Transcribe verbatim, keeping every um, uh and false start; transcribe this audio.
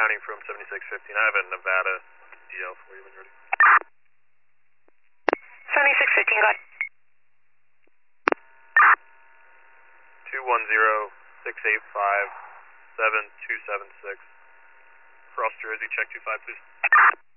grounding from seventy-six fifteen. I have a Nevada D L for you when you're ready. seventy-six fifteen, go ahead. two one zero, six eight five, seven two seven six. Cross Jersey, check two five, please.